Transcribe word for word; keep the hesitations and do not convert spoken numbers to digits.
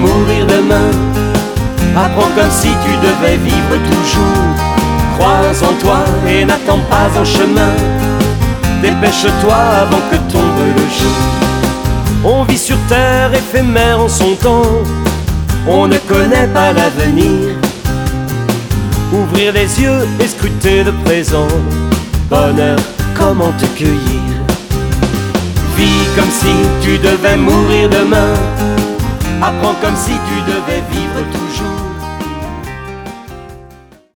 mourir demain. Apprends comme si tu devais vivre toujours. Crois en toi et n'attends pas en chemin. Dépêche-toi avant que tombe le jour. On vit sur terre éphémère en son temps. On ne connaît pas l'avenir. Ouvrir les yeux et scruter le présent. Bonheur, comment te cueillir? Vis comme si tu devais mourir demain. Apprends comme si tu devais vivre toujours.